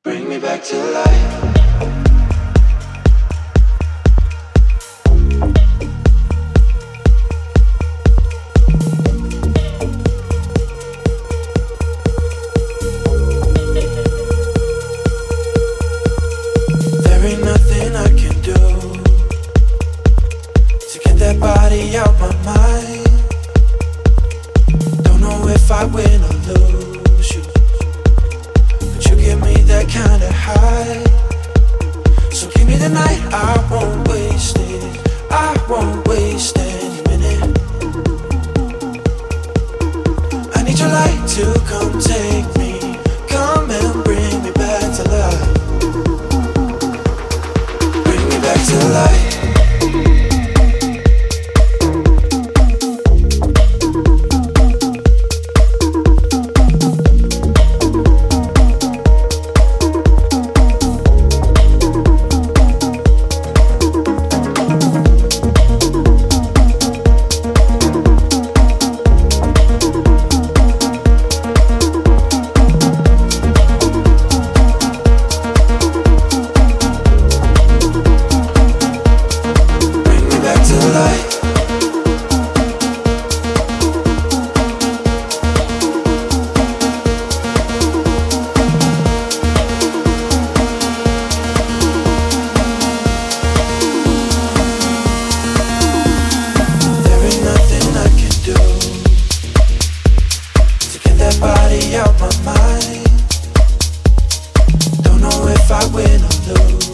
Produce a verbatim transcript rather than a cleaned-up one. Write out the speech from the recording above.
Bring me back to life. There ain't nothing I can do to get that body out my mind. Don't know if I win or lose you, but you give me that kind of high. So give me the night, I won't waste it. I won't waste any minute. I need your light to come take me, come and bring me back to life. Bring me back to life. Body out my mind. Don't know if I win or lose.